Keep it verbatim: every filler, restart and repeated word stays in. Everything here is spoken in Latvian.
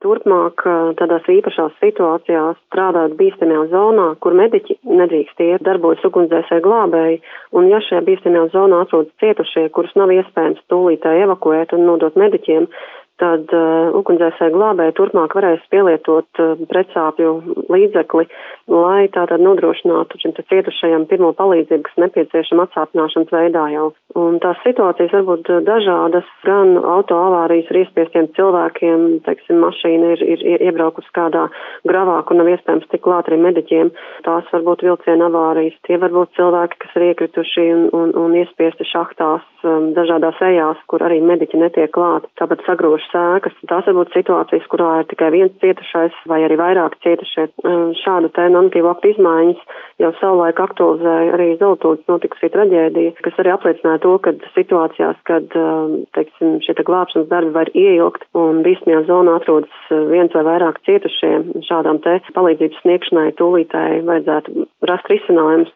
turpmāk tādās īpašās situācijās strādāt bīstamajā zonā, kur mediķi nedrīkst iet, darbojas ugunsdzēsēji glābēji, un ja šajā bīstamajā zonā atrodas cietušie, kurus nav iespējams tūlītēji evakuēt un nodot mediķiem, tad uh, ugunsdzēsēji glābēji turpmāk varēs pielietot uh, pretsāpju līdzekli, lai tātad nodrošinātu šim cietušajam pirmo palīdzību, kas nepieciešama atsāpināšanas veidā jau. Un tās situācijas var būt dažādas, gan auto avārijas ar iespiestiem cilvēkiem, teiksim, mašīna ir, ir iebraukusi kādā gravā, kur nav iespējams tik klāt arī mediķiem. Tās var būt vilciena avārijas, tie var būt cilvēki, kas ir iekrituši un, un, un iespiesti šahtās um, dažādās ejās, kur arī mediķi netiek klāt. Tāpat sagrož sēkas. Tās var būt situācijas, kurā ir tikai viens cietušais vai arī vairāk cietušie. Šādu te normatīvu aktu izmaiņas jau savulaik aktualizēja arī Zoltūdas notikusī traģēdija, kas arī apliecināja to, ka situācijās, kad, teiksim, šie te glābšanas darbi var ieilgt un bīstamajā zonā atrodas viens vai vairāk cietušie, šādām te palīdzības sniegšanai tūlītēji vajadzētu rast risinājumus.